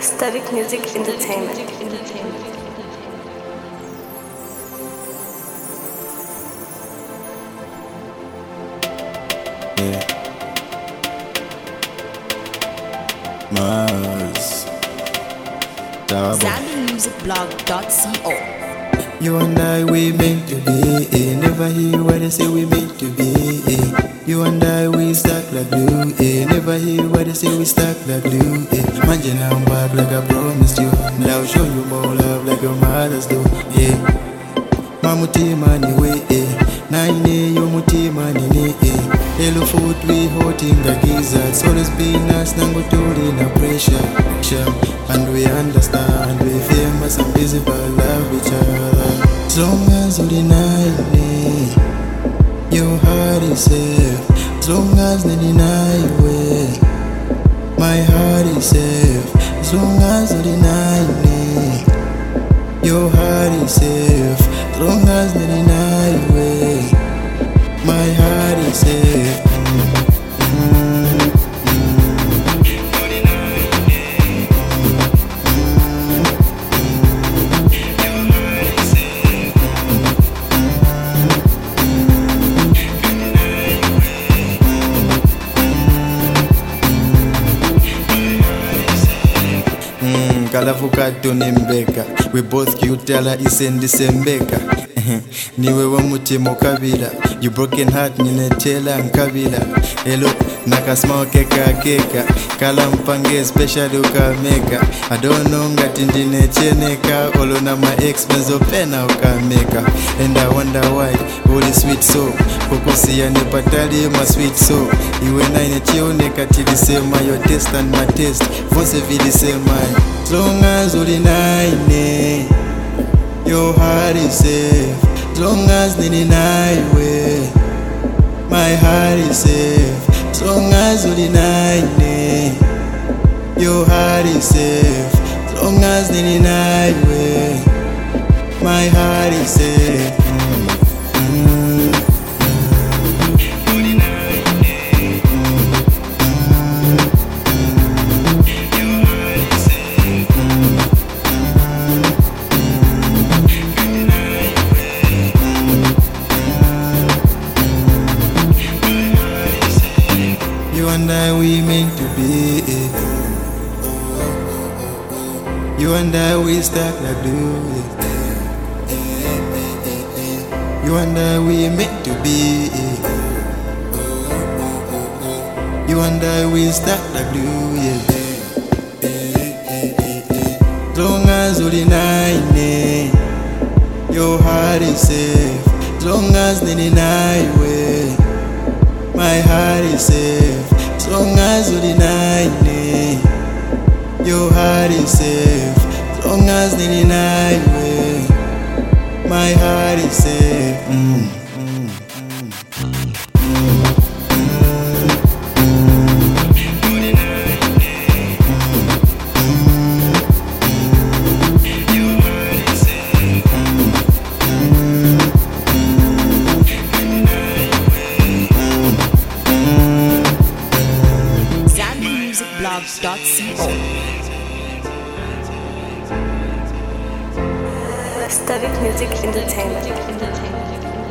Static Music Entertainment. Yeah. Mars. ZambianMusicBlog.co. You and I, we meant to be. Never hear what they say we meant to be. You and I, we stuck like glue. Never hear what they say we stuck like glue. Imagine I'm back like I promised you. And I'll show you more love like your mothers do. Yeah. Mamutima ni we. Naine yo mutima ni ne. Hello food we hot in the gizzards. Always be nice, nango tori na pressure. And we understand, we famous and busy but love each other. As long as you deny me, your heart is safe. As long as they deny me, my heart is safe. As long as you deny me, your heart is safe. As long as they deny me, my heart is safe. Kalavukato nembeka, we both cutala isendisembeka. Niwe wa mutima kabila, you broken heart ninetela nkabila. Hello nakasma keka keka, kala mpange especially ukameka. I don't know ngati ndinecheneka, olona my ex benzo pena ukameka. And I wonder why, holy sweet soul, kokosi ya nepatali my sweet soul. Iwe na inechioneka tilisema your taste and my taste, vose vilisema. As long as you deny me, your heart is safe. As long as they deny me, my heart is safe. As long as you deny me, your heart is safe. As long as they deny me, my heart is safe. You and I, we meant to be. You and I, we stuck like glue. You and I, we meant to be. You and I, we stuck like glue. As long as you deny me, your heart is safe. As long as they deny me, my heart is safe. As long as you deny me, your heart is safe. As long as they deny me, my heart is safe. ZambianMusicBlog.co. Static Music Entertainment.